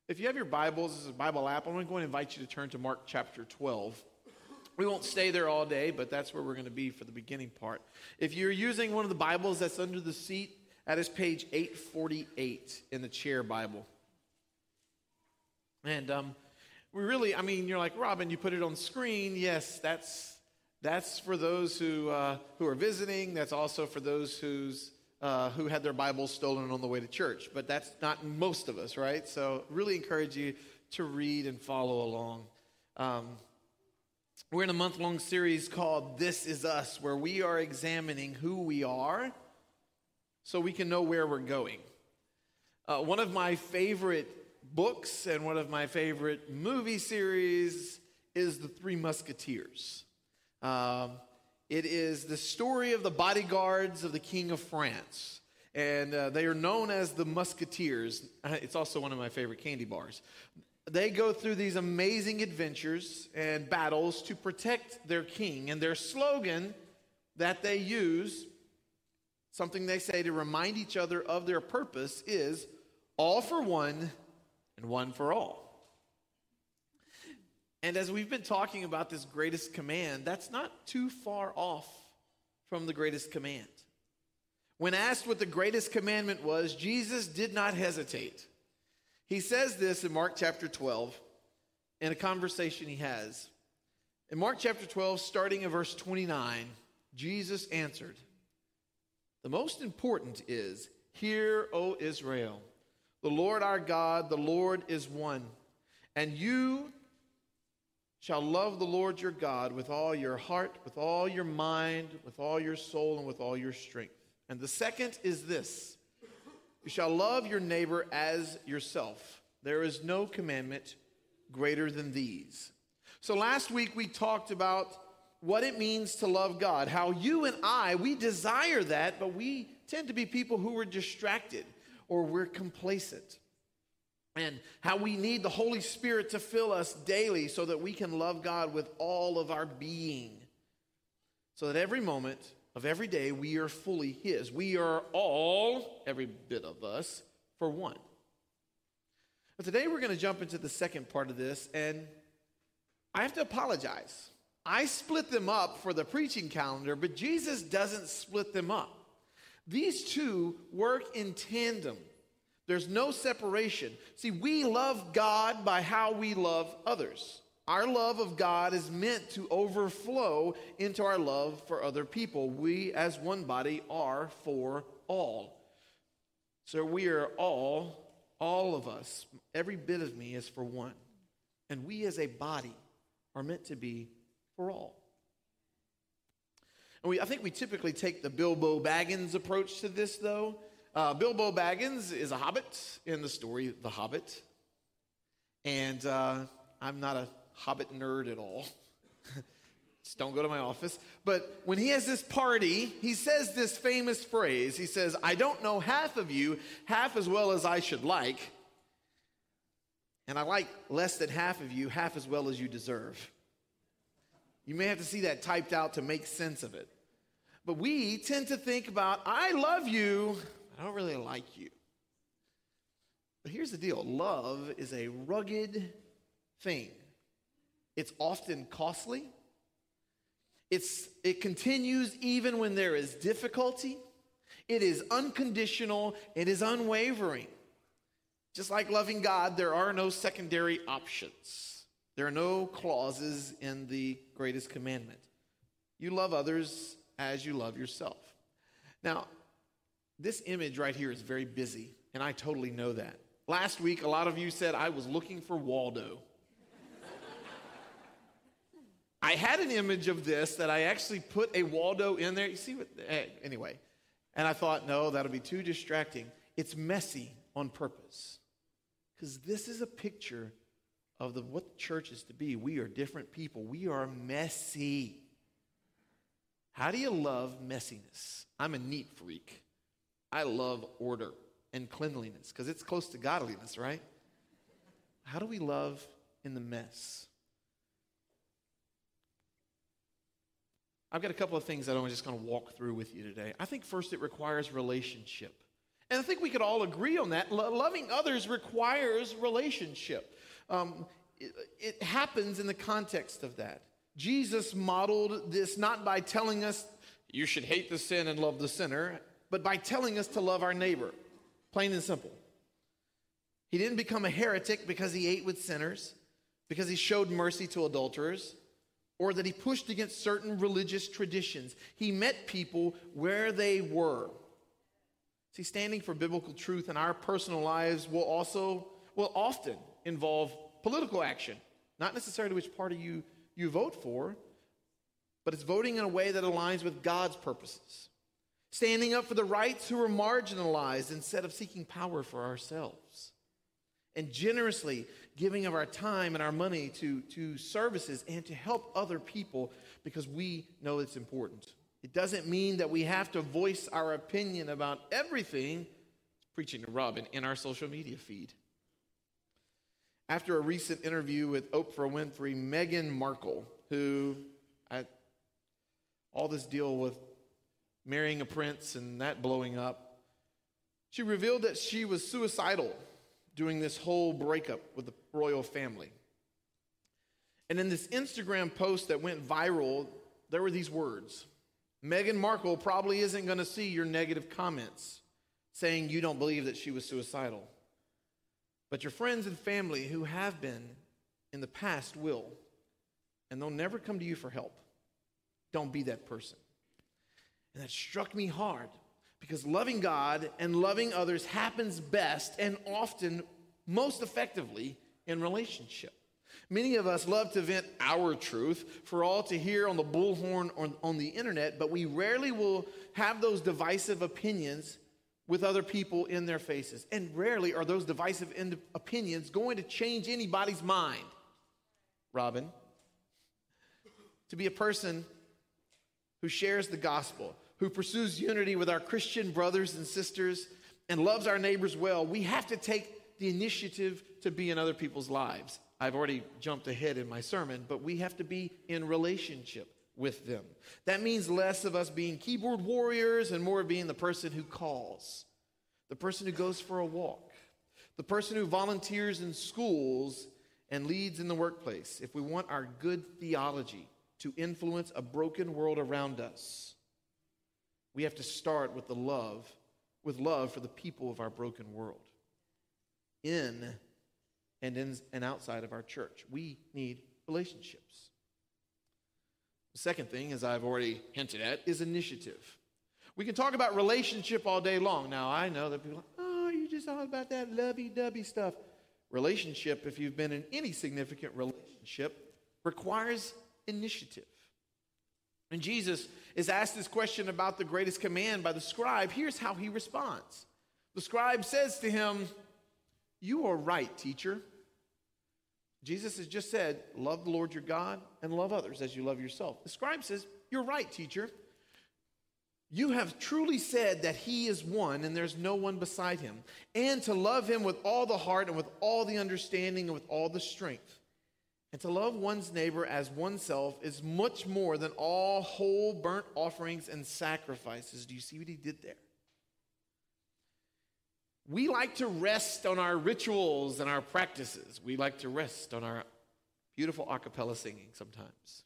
If you have your Bibles, this is a Bible app, I'm going to go and invite you to turn to Mark chapter 12. We won't stay there all day, but that's where we're going to be for the beginning part. If you're using one of the Bibles that's under the seat, that is page 848 in the chair Bible. And you're like, Robin, you put it on the screen. Yes, that's for those who are visiting. That's also for those who had their Bibles stolen on the way to church. But that's not most of us, right? So really encourage you to read and follow along. We're in a month-long series called This Is Us, where we are examining who we are so we can know where we're going. One of my favorite books and one of my favorite movie series is The Three Musketeers. It is the story of the bodyguards of the King of France. And they are known as the Musketeers. It's also one of my favorite candy bars. They go through these amazing adventures and battles to protect their king. And their slogan that they use, something they say to remind each other of their purpose, is all for one and one for all. And as we've been talking about this greatest command, that's not too far off from the greatest command. When asked what the greatest commandment was, Jesus did not hesitate. He says this in Mark chapter 12 in a conversation he has. In Mark chapter 12, starting at verse 29, Jesus answered, "The most important is, hear, O Israel, the Lord our God, the Lord is one, and you shall love the Lord your God with all your heart, with all your mind, with all your soul, and with all your strength. And the second is this, you shall love your neighbor as yourself. There is no commandment greater than these." So last week we talked about what it means to love God, how you and I, we desire that, but we tend to be people who are distracted or we're complacent. And how we need the Holy Spirit to fill us daily so that we can love God with all of our being. So that every moment of every day we are fully His. We are all, every bit of us, for one. But today we're going to jump into the second part of this, and I have to apologize. I split them up for the preaching calendar, but Jesus doesn't split them up. These two work in tandem. There's no separation. See, we love God by how we love others. Our love of God is meant to overflow into our love for other people. We, as one body, are for all. So we are all of us, every bit of me is for one. And we as a body are meant to be for all. And I think we typically take the Bilbo Baggins approach to this, though. Bilbo Baggins is a hobbit in the story The Hobbit. And I'm not a Hobbit nerd at all. Just don't go to my office. But when he has this party, he says this famous phrase. He says, "I don't know half of you half as well as I should like. And I like less than half of you half as well as you deserve." You may have to see that typed out to make sense of it. But we tend to think about, I love you, I don't really like you. But here's the deal. Love is a rugged thing. It's often costly. It continues even when there is difficulty. It is unconditional. It is unwavering. Just like loving God, there are no secondary options. There are no clauses in the greatest commandment. You love others as you love yourself. Now, this image right here is very busy, and I totally know that. Last week, a lot of you said I was looking for Waldo. I had an image of this that I actually put a Waldo in there. You see what? Anyway. And I thought, no, that'll be too distracting. It's messy on purpose. Because this is a picture of what the church is to be. We are different people. We are messy. How do you love messiness? I'm a neat freak. I love order and cleanliness because it's close to godliness, right? How do we love in the mess? I've got a couple of things that I'm just going to walk through with you today. I think first it requires relationship. And I think we could all agree on that. Loving others requires relationship. It happens in the context of that. Jesus modeled this not by telling us you should hate the sin and love the sinner, but by telling us to love our neighbor, plain and simple. He didn't become a heretic because he ate with sinners, because he showed mercy to adulterers, or that he pushed against certain religious traditions. He met people where they were. See, standing for biblical truth in our personal lives will often involve political action. Not necessarily which party you vote for, but it's voting in a way that aligns with God's purposes. Standing up for the rights who are marginalized instead of seeking power for ourselves. And generously giving of our time and our money to services and to help other people because we know it's important. It doesn't mean that we have to voice our opinion about everything, preaching to Robin, in our social media feed. After a recent interview with Oprah Winfrey, Meghan Markle, who all this deal with marrying a prince and that blowing up, she revealed that she was suicidal during this whole breakup with the royal family. And in this Instagram post that went viral, there were these words: Meghan Markle probably isn't going to see your negative comments saying you don't believe that she was suicidal. But your friends and family who have been in the past will, and they'll never come to you for help. Don't be that person. And that struck me hard because loving God and loving others happens best and often most effectively in relationship. Many of us love to vent our truth for all to hear on the bullhorn or on the internet, but we rarely will have those divisive opinions with other people in their faces. And rarely are those divisive opinions going to change anybody's mind. Robin, to be a person who shares the gospel, who pursues unity with our Christian brothers and sisters, and loves our neighbors well, we have to take the initiative to be in other people's lives. I've already jumped ahead in my sermon, but we have to be in relationship with them. That means less of us being keyboard warriors and more of being the person who calls, the person who goes for a walk, the person who volunteers in schools and leads in the workplace. If we want our good theology to influence a broken world around us, we have to start with love for the people of our broken world, in and outside of our church. We need relationships. The second thing, as I've already hinted at, is initiative. We can talk about relationship all day long. Now, I know that people are like, oh, you just all about that lovey-dovey stuff. Relationship, if you've been in any significant relationship, requires initiative. And Jesus is asked this question about the greatest command by the scribe. Here's how he responds. The scribe says to him, "You are right, teacher." Jesus has just said, love the Lord your God and love others as you love yourself. The scribe says, "You're right, teacher. You have truly said that he is one and there's no one beside him, and to love him with all the heart and with all the understanding and with all the strength. And to love one's neighbor as oneself is much more than all whole burnt offerings and sacrifices." Do you see what he did there? We like to rest on our rituals and our practices. We like to rest on our beautiful a cappella singing sometimes.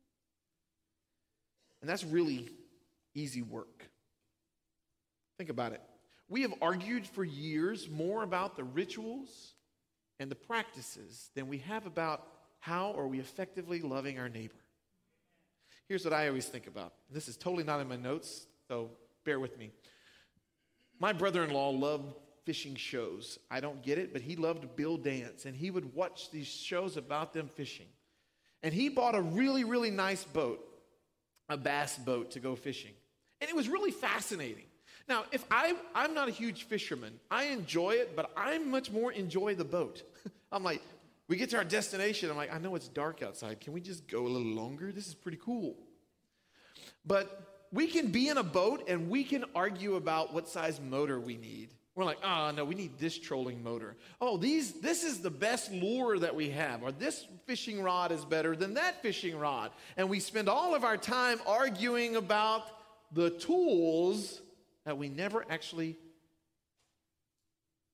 And that's really easy work. Think about it. We have argued for years more about the rituals and the practices than we have about how are we effectively loving our neighbor. Here's what I always think about. This is totally not in my notes, so bear with me. My brother-in-law loved fishing shows. I don't get it, but he loved Bill Dance, and he would watch these shows about them fishing. And he bought a really, really nice boat, a bass boat, to go fishing. And it was really fascinating. Now, if I'm not a huge fisherman, I enjoy it, but I much more enjoy the boat. I'm like, we get to our destination, I'm like, I know it's dark outside. Can we just go a little longer? This is pretty cool. But we can be in a boat and we can argue about what size motor we need. We're like, oh, no, we need this trolling motor. Oh, this is the best lure that we have. Or this fishing rod is better than that fishing rod. And we spend all of our time arguing about the tools that we never actually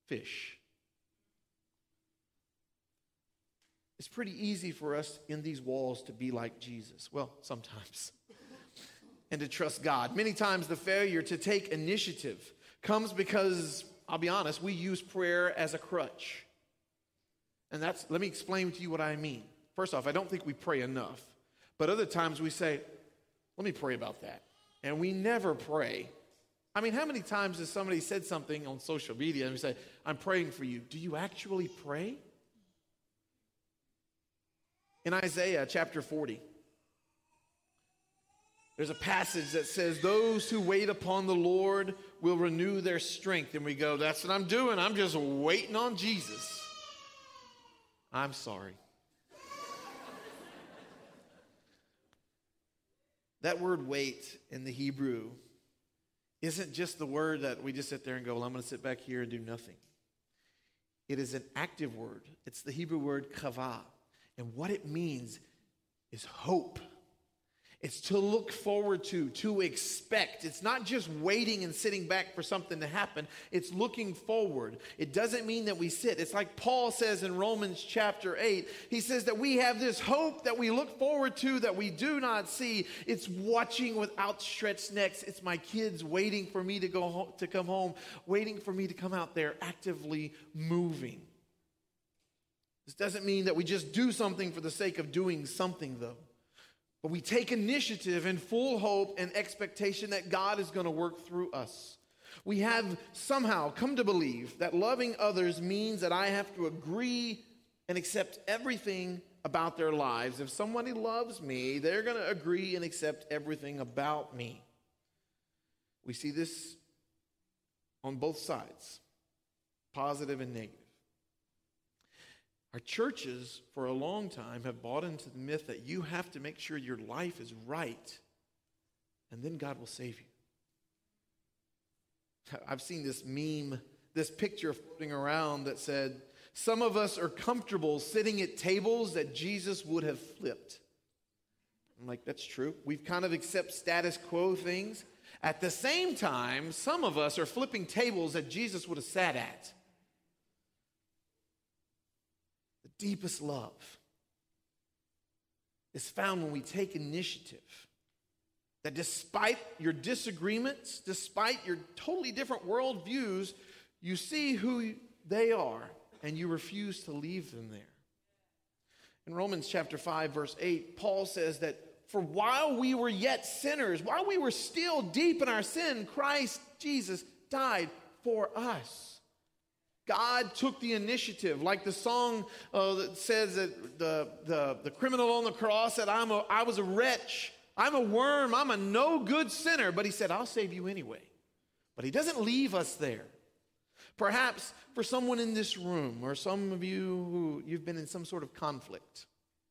fish. It's pretty easy for us in these walls to be like Jesus. Well, sometimes. And to trust God. Many times the failure to take initiative comes because, I'll be honest, we use prayer as a crutch. And let me explain to you what I mean. First off, I don't think we pray enough. But other times we say, let me pray about that. And we never pray. I mean, how many times has somebody said something on social media and we say, I'm praying for you. Do you actually pray? In Isaiah chapter 40, there's a passage that says, those who wait upon the Lord will renew their strength. And we go, that's what I'm doing. I'm just waiting on Jesus. I'm sorry. That word wait in the Hebrew isn't just the word that we just sit there and go, well, I'm going to sit back here and do nothing. It is an active word. It's the Hebrew word kavah. And what it means is hope. It's to look forward to expect. It's not just waiting and sitting back for something to happen. It's looking forward. It doesn't mean that we sit. It's like Paul says in Romans chapter 8. He says that we have this hope that we look forward to that we do not see. It's watching with outstretched necks. It's my kids waiting for me to go home, to come home, waiting for me to come out there, actively moving. This doesn't mean that we just do something for the sake of doing something, though. But we take initiative in full hope and expectation that God is going to work through us. We have somehow come to believe that loving others means that I have to agree and accept everything about their lives. If somebody loves me, they're going to agree and accept everything about me. We see this on both sides, positive and negative. Our churches, for a long time, have bought into the myth that you have to make sure your life is right, and then God will save you. I've seen this meme, this picture floating around that said, some of us are comfortable sitting at tables that Jesus would have flipped. I'm like, that's true. We've kind of accept status quo things. At the same time, some of us are flipping tables that Jesus would have sat at. Deepest love is found when we take initiative. That despite your disagreements, despite your totally different worldviews, you see who they are and you refuse to leave them there. In Romans chapter 5, verse 8, Paul says that for while we were yet sinners, while we were still deep in our sin, Christ Jesus died for us. God took the initiative, like the song that says that the criminal on the cross said, I was a wretch, I'm a worm, I'm a no good sinner. But he said, I'll save you anyway. But he doesn't leave us there. Perhaps for someone in this room, or some of you who you've been in some sort of conflict,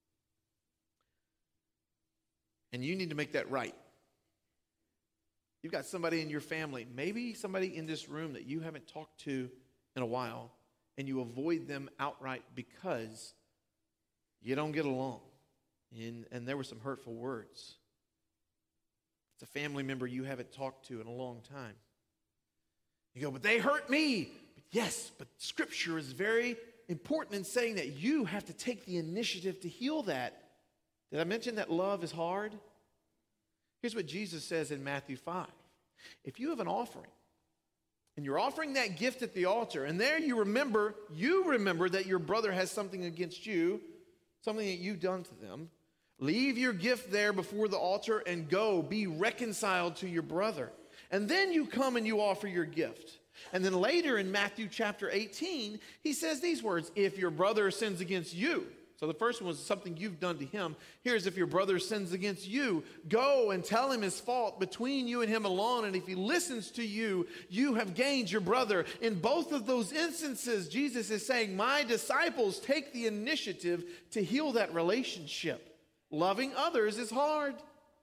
and you need to make that right. You've got somebody in your family, maybe somebody in this room that you haven't talked to in a while, and you avoid them outright because you don't get along, and there were some hurtful words. It's a family member you haven't talked to in a long time. You go, but they hurt me. Yes, but Scripture is very important in saying that you have to take the initiative to heal that. Did I mention that love is hard? Here's what Jesus says in Matthew 5. If you have an offering, and you're offering that gift at the altar, and there you remember that your brother has something against you, something that you've done to them, leave your gift there before the altar and go be reconciled to your brother. And then you come and you offer your gift. And then later in Matthew chapter 18, he says these words, if your brother sins against you. So the first one was something you've done to him. Here's if your brother sins against you, go and tell him his fault between you and him alone. And if he listens to you, you have gained your brother. In both of those instances, Jesus is saying, my disciples take the initiative to heal that relationship. Loving others is hard.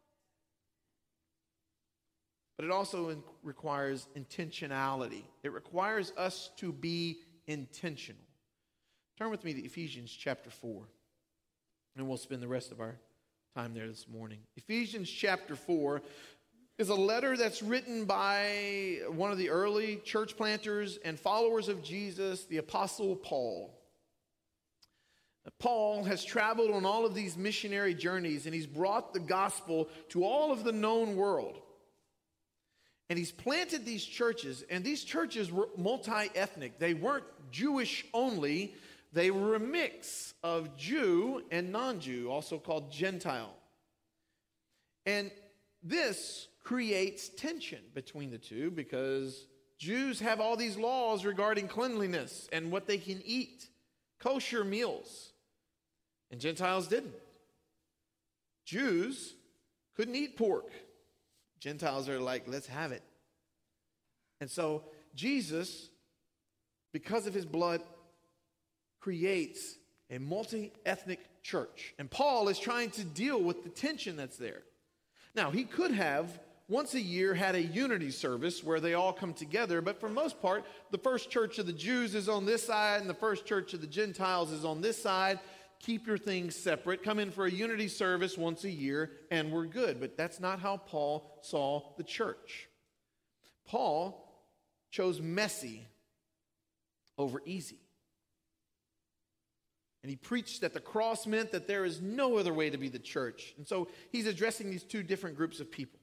But it also requires intentionality. It requires us to be intentional. Turn with me to Ephesians chapter 4, and we'll spend the rest of our time there this morning. Ephesians chapter 4, I'm is a letter that's written by one of the early church planters and followers of Jesus, the Apostle Paul. Paul has traveled on all of these missionary journeys, and he's brought the gospel to all of the known world. And he's planted these churches, and these churches were multi-ethnic. They weren't Jewish only. They were a mix of Jew and non-Jew, also called Gentile. And this creates tension between the two because Jews have all these laws regarding cleanliness and what they can eat, kosher meals, and Gentiles didn't. Jews couldn't eat pork. Gentiles are like, let's have it. And so Jesus, because of his blood, creates a multi-ethnic church. And Paul is trying to deal with the tension that's there. Now, he could have once a year had a unity service where they all come together, but for the most part, the first church of the Jews is on this side and the first church of the Gentiles is on this side. Keep your things separate. Come in for a unity service once a year and we're good. But that's not how Paul saw the church. Paul chose messy over easy. And he preached that the cross meant that there is no other way to be the church. And so he's addressing these two different groups of people.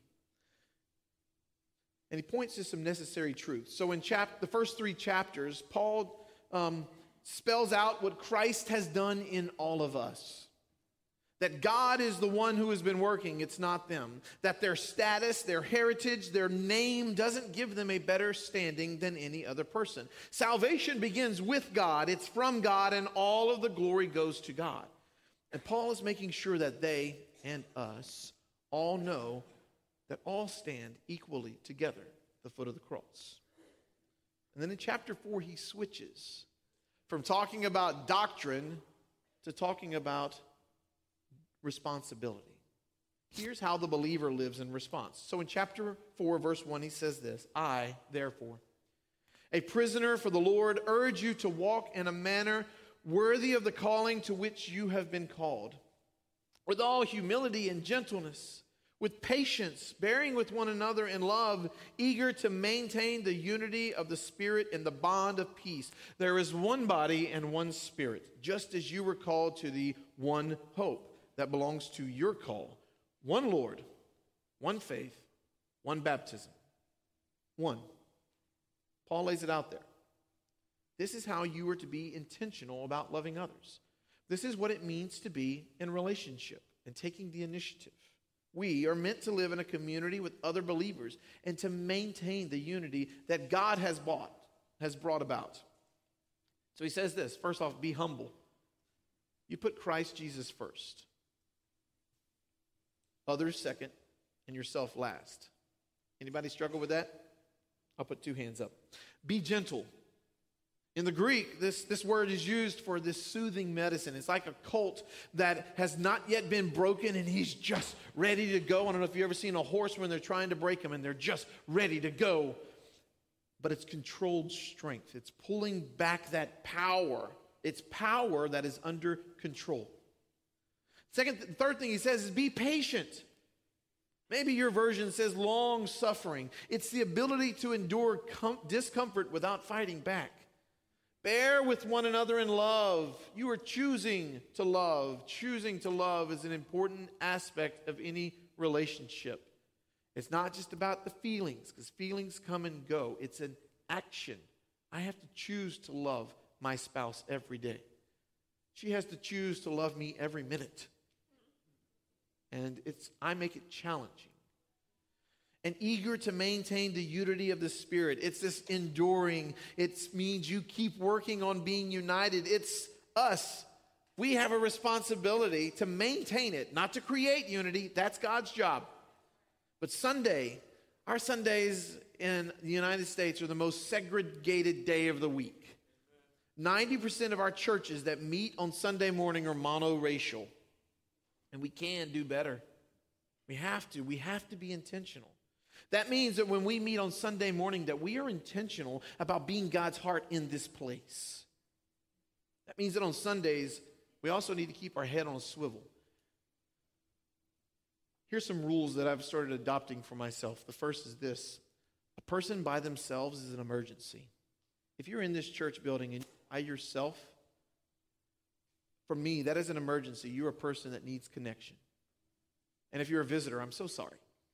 And he points to some necessary truths. So in the first 3 chapters, Paul spells out what Christ has done in all of us. That God is the one who has been working, it's not them. That their status, their heritage, their name doesn't give them a better standing than any other person. Salvation begins with God, it's from God, and all of the glory goes to God. And Paul is making sure that they and us all know that all stand equally together at the foot of the cross. And then in chapter 4, he switches from talking about doctrine to talking about responsibility. Here's how the believer lives in response. So in chapter 4, verse 1, he says this: I, therefore, a prisoner for the Lord, urge you to walk in a manner worthy of the calling to which you have been called, with all humility and gentleness, with patience, bearing with one another in love, eager to maintain the unity of the Spirit in the bond of peace. There is one body and one Spirit, just as you were called to the one hope that belongs to your call. One Lord, one faith, one baptism. One. Paul lays it out there. This is how you are to be intentional about loving others. This is what it means to be in relationship and taking the initiative. We are meant to live in a community with other believers and to maintain the unity that God has brought about. So he says this: first off, be humble. You put Christ Jesus first, others second, and yourself last. Anybody struggle with that? I'll put 2 hands up. Be gentle. In the Greek, this word is used for this soothing medicine. It's like a colt that has not yet been broken and he's just ready to go. I don't know if you've ever seen a horse when they're trying to break him and they're just ready to go. But it's controlled strength. It's pulling back that power. It's power that is under control. Third thing he says is be patient. Maybe your version says long suffering. It's the ability to endure discomfort without fighting back. Bear with one another in love. You are choosing to love. Choosing to love is an important aspect of any relationship. It's not just about the feelings, because feelings come and go. It's an action. I have to choose to love my spouse every day. She has to choose to love me every minute. And I make it challenging. And eager to maintain the unity of the Spirit. It's this enduring. It means you keep working on being united. It's us. We have a responsibility to maintain it, not to create unity. That's God's job. But our Sundays in the United States are the most segregated day of the week. 90% of our churches that meet on Sunday morning are monoracial. And we can do better. We have to. We have to be intentional. That means that when we meet on Sunday morning, that we are intentional about being God's heart in this place. That means that on Sundays, we also need to keep our head on a swivel. Here's some rules that I've started adopting for myself. The first is this: a person by themselves is an emergency. If you're in this church building and by yourself, for me, that is an emergency. You're a person that needs connection. And if you're a visitor, I'm so sorry.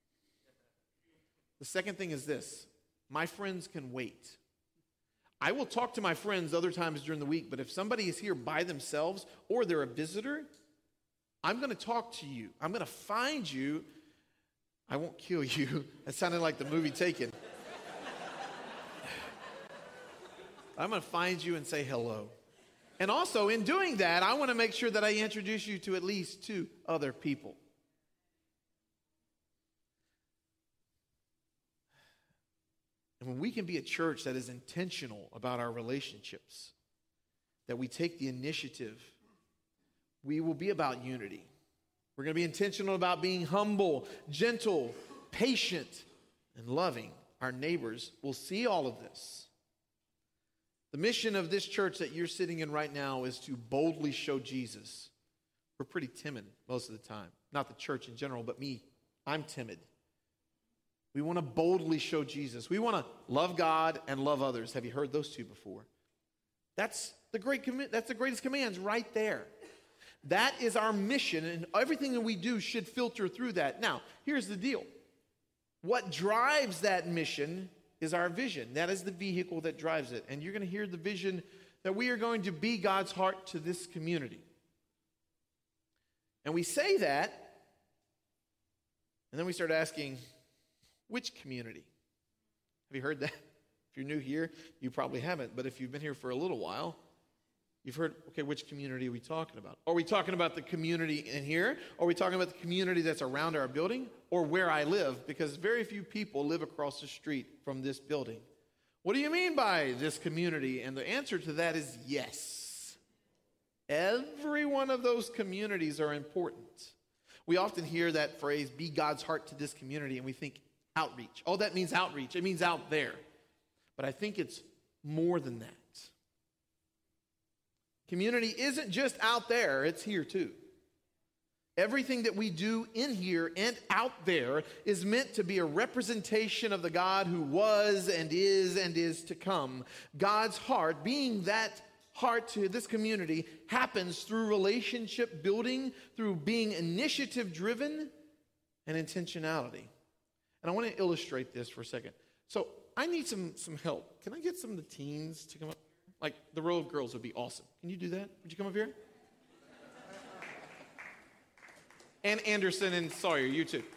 The second thing is this: my friends can wait. I will talk to my friends other times during the week, but if somebody is here by themselves or they're a visitor, I'm going to talk to you. I'm going to find you. I won't kill you. That sounded like the movie Taken. I'm going to find you and say hello. And also, in doing that, I want to make sure that I introduce you to at least 2 other people. And when we can be a church that is intentional about our relationships, that we take the initiative, we will be about unity. We're going to be intentional about being humble, gentle, patient, and loving. Our neighbors will see all of this. The mission of this church that you're sitting in right now is to boldly show Jesus. We're pretty timid most of the time. Not the church in general, but me. I'm timid. We want to boldly show Jesus. We want to love God and love others. Have you heard those 2 before? That's the greatest commands right there. That is our mission, and everything that we do should filter through that. Now, here's the deal. What drives that mission is our vision. That is the vehicle that drives it. And you're going to hear the vision that we are going to be God's heart to this community. And we say that, and then we start asking, which community? Have you heard that? If you're new here, you probably haven't. But if you've been here for a little while, you've heard, okay, which community are we talking about? Are we talking about the community in here? Are we talking about the community that's around our building? Or where I live? Because very few people live across the street from this building. What do you mean by this community? And the answer to that is yes. Every one of those communities are important. We often hear that phrase, be God's heart to this community, and we think outreach. Oh, that means outreach. It means out there. But I think it's more than that. Community isn't just out there, it's here too. Everything that we do in here and out there is meant to be a representation of the God who was and is to come. God's heart, being that heart to this community, happens through relationship building, through being initiative driven and intentionality. And I want to illustrate this for a second. So I need some help. Can I get some of the teens to come up? Like the row of girls would be awesome. Can you do that? Would you come up here? And Anderson and Sawyer, you too.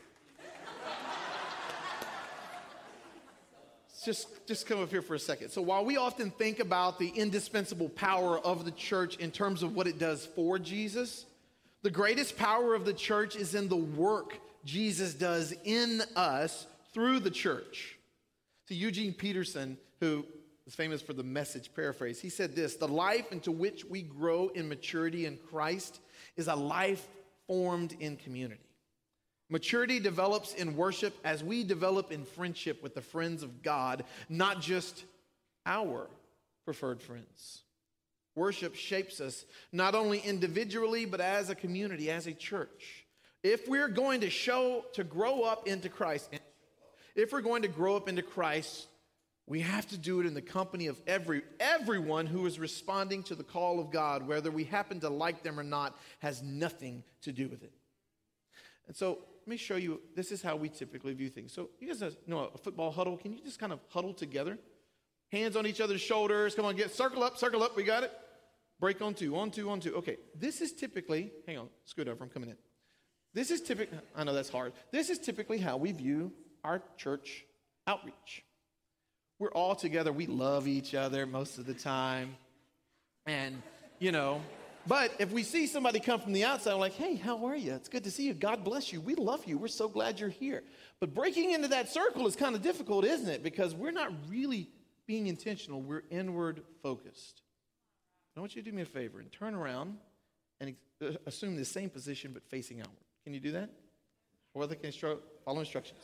Just come up here for a second. So while we often think about the indispensable power of the church in terms of what it does for Jesus, the greatest power of the church is in the work Jesus does in us through the church. So Eugene Peterson, who is famous for the Message paraphrase, he said this: the life into which we grow in maturity in Christ is a life formed in community. Maturity develops in worship as we develop in friendship with the friends of God, not just our preferred friends. Worship shapes us not only individually, but as a community, as a church. If we're going to grow up into Christ, if we're going to grow up into Christ, we have to do it in the company of everyone who is responding to the call of God. Whether we happen to like them or not has nothing to do with it. And so let me show you, this is how we typically view things. So you guys know a football huddle. Can you just kind of huddle together? Hands on each other's shoulders. Come on, circle up. We got it. Break on two. Okay, this is typically, hang on, scoot over, I'm coming in. This is typically, I know that's hard. This is typically how we view our church outreach. We're all together. We love each other most of the time. And, but if we see somebody come from the outside, we're like, hey, how are you? It's good to see you. God bless you. We love you. We're so glad you're here. But breaking into that circle is kind of difficult, isn't it? Because we're not really being intentional. We're inward focused. I want you to do me a favor and turn around and assume the same position but facing outward. Can you do that? Or they can follow instructions.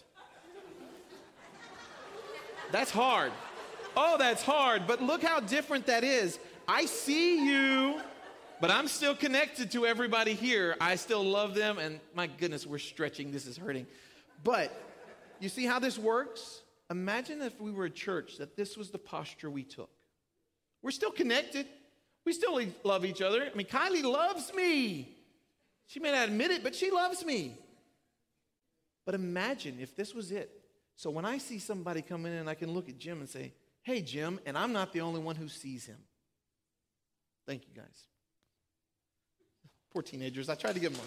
That's hard. Oh, that's hard. But look how different that is. I see you. But I'm still connected to everybody here. I still love them. And my goodness, we're stretching. This is hurting. But you see how this works? Imagine if we were a church that this was the posture we took. We're still connected. We still love each other. I mean, Kylie loves me. She may not admit it, but she loves me. But imagine if this was it. So when I see somebody come in, I can look at Jim and say, hey, Jim, and I'm not the only one who sees him. Thank you, guys. Poor teenagers. I tried to give them one.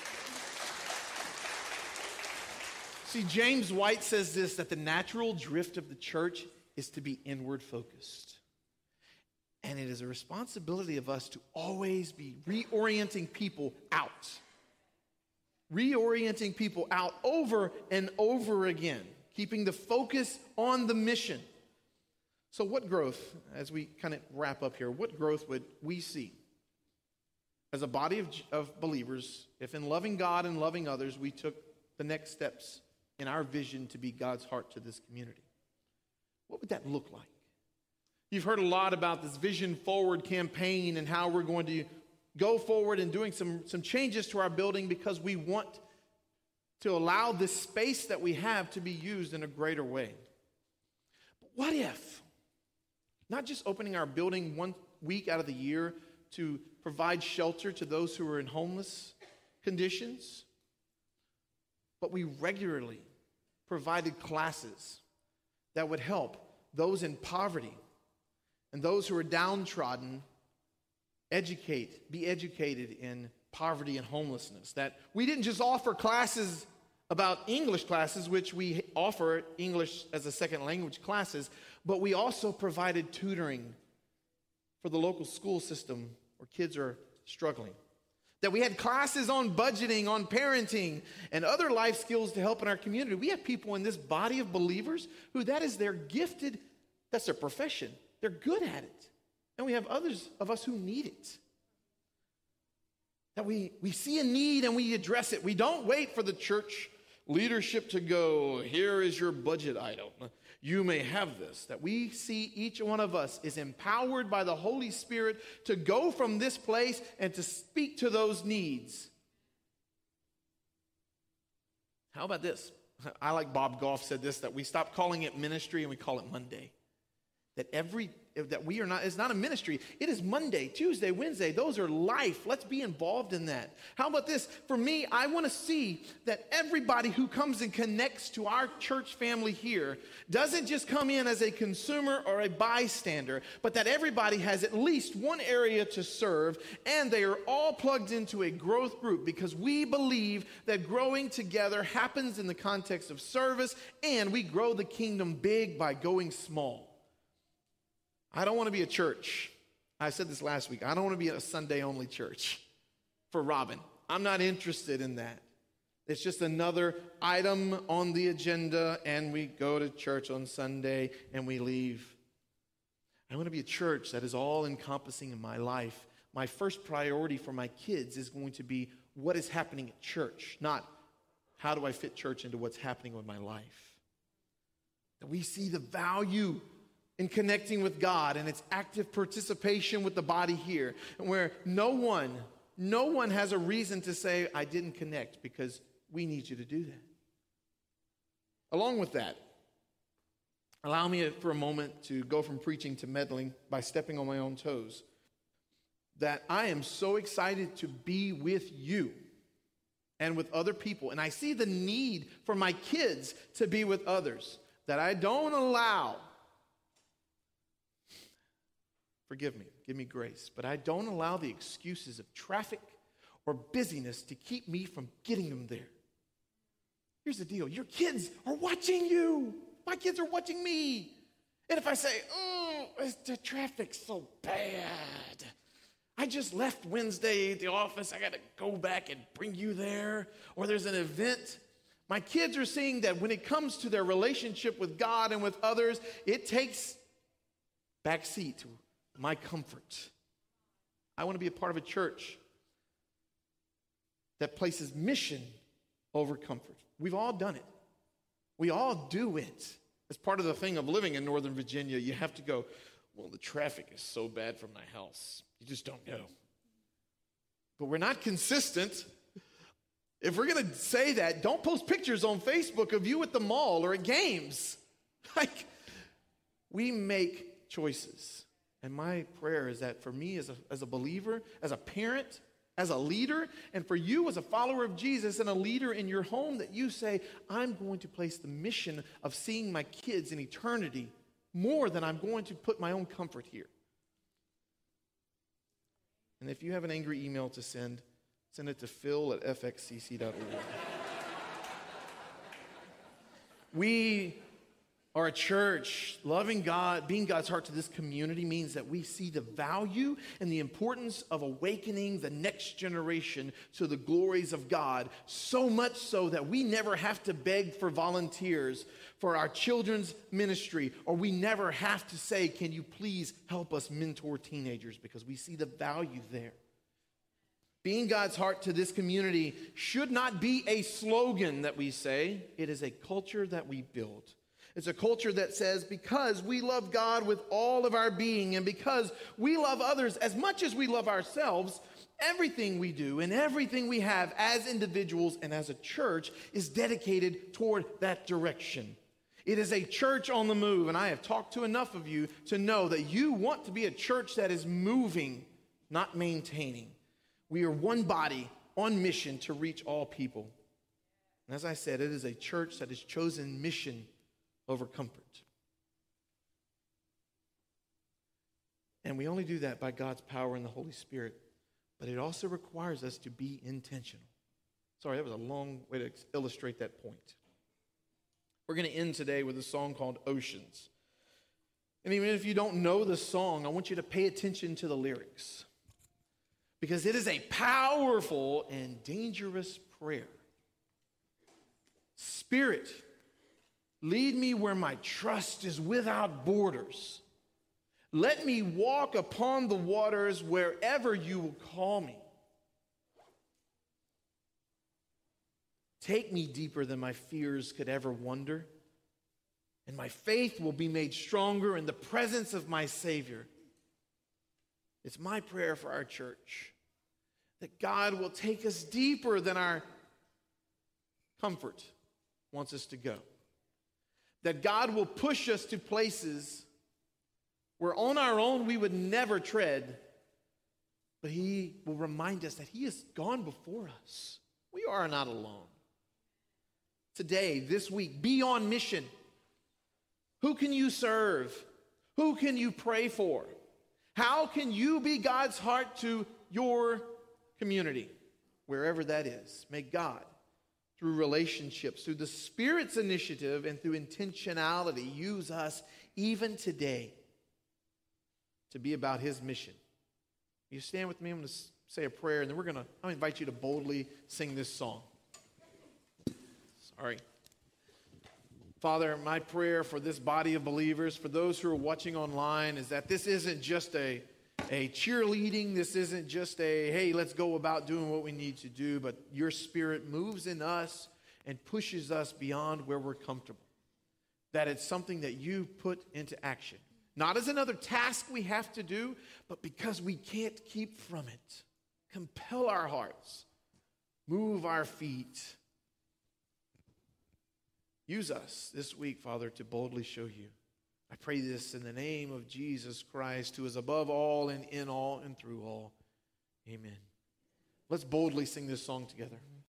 See, James White says this, that the natural drift of the church is to be inward focused. And it is a responsibility of us to always be reorienting people out. Reorienting people out over and over again. Keeping the focus on the mission. So what growth, as we kind of wrap up here, what growth would we see as a body of believers if in loving God and loving others we took the next steps in our vision to be God's heart to this community? What would that look like? You've heard a lot about this Vision Forward campaign and how we're going to go forward and doing some changes to our building because we want to allow this space that we have to be used in a greater way. But what if, not just opening our building 1 week out of the year to provide shelter to those who are in homeless conditions, but we regularly provided classes that would help those in poverty and those who are downtrodden be educated in poverty and homelessness. That we didn't just offer classes about English classes, which we offer English as a second language classes, but we also provided tutoring for the local school system where kids are struggling. That we had classes on budgeting, on parenting, and other life skills to help in our community. We have people in this body of believers who that is their gifted, that's their profession. They're good at it. And we have others of us who need it. That we see a need and we address it. We don't wait for the church leadership to go, here is your budget item. You may have this. That we see each one of us is empowered by the Holy Spirit to go from this place and to speak to those needs. How about this? I like Bob Goff said this, that we stop calling it ministry and we call it Monday. That we are not, it's not a ministry. It is Monday, Tuesday, Wednesday. Those are life. Let's be involved in that. How about this? For me, I want to see that everybody who comes and connects to our church family here doesn't just come in as a consumer or a bystander, but that everybody has at least one area to serve, and they are all plugged into a growth group because we believe that growing together happens in the context of service, and we grow the kingdom big by going small. I don't want to be a church. I said this last week. I don't want to be a Sunday-only church for Robin. I'm not interested in that. It's just another item on the agenda, and we go to church on Sunday, and we leave. I want to be a church that is all-encompassing in my life. My first priority for my kids is going to be what is happening at church, not how do I fit church into what's happening with my life. That we see the value in connecting with God and its active participation with the body here, and where no one has a reason to say, I didn't connect, because we need you to do that. Along with that, allow me for a moment to go from preaching to meddling by stepping on my own toes. That I am so excited to be with you and with other people, and I see the need for my kids to be with others, that I don't allow, forgive me, give me grace, but I don't allow the excuses of traffic or busyness to keep me from getting them there. Here's the deal. Your kids are watching you. My kids are watching me. And if I say, the traffic's so bad, I just left Wednesday at the office, I got to go back and bring you there, or there's an event, my kids are seeing that when it comes to their relationship with God and with others, it takes backseat to my comfort. I want to be a part of a church that places mission over comfort. We've all done it. We all do it. As part of the thing of living in Northern Virginia, you have to go, well, the traffic is so bad from my house. You just don't know. but we're not consistent. If we're going to say that, don't post pictures on Facebook of you at the mall or at games. Like, we make choices. And my prayer is that for me as a believer, as a parent, as a leader, and for you as a follower of Jesus and a leader in your home, that you say, I'm going to place the mission of seeing my kids in eternity more than I'm going to put my own comfort here. And if you have an angry email to send it to phil@fxcc.org. We are a church. Loving God, being God's heart to this community means that we see the value and the importance of awakening the next generation to the glories of God, so much so that we never have to beg for volunteers for our children's ministry, or we never have to say, can you please help us mentor teenagers, because we see the value there. Being God's heart to this community should not be a slogan that we say. It is a culture that we build. It's a culture that says, because we love God with all of our being, and because we love others as much as we love ourselves, everything we do and everything we have as individuals and as a church is dedicated toward that direction. It is a church on the move, and I have talked to enough of you to know that you want to be a church that is moving, not maintaining. We are one body on mission to reach all people. And as I said, it is a church that has chosen mission over comfort. And we only do that by God's power and the Holy Spirit. But it also requires us to be intentional. Sorry, that was a long way to illustrate that point. We're going to end today with a song called Oceans. And even if you don't know the song, I want you to pay attention to the lyrics, because it is a powerful and dangerous prayer. Spirit, lead me where my trust is without borders. Let me walk upon the waters wherever you will call me. Take me deeper than my fears could ever wonder, and my faith will be made stronger in the presence of my Savior. It's my prayer for our church that God will take us deeper than our comfort wants us to go. That God will push us to places where on our own we would never tread, but He will remind us that He has gone before us. We are not alone. Today, this week, be on mission. Who can you serve? Who can you pray for? How can you be God's heart to your community, wherever that is? May God, through relationships, through the Spirit's initiative, and through intentionality, use us even today to be about His mission. You stand with me. I'm going to say a prayer, and then I'll invite you to boldly sing this song. Sorry. Father, my prayer for this body of believers, for those who are watching online, is that this isn't just a cheerleading. This isn't just hey, let's go about doing what we need to do, but your Spirit moves in us and pushes us beyond where we're comfortable. That it's something that you put into action. Not as another task we have to do, but because we can't keep from it. Compel our hearts. Move our feet. Use us this week, Father, to boldly show you. I pray this in the name of Jesus Christ, who is above all and in all and through all. Amen. Let's boldly sing this song together.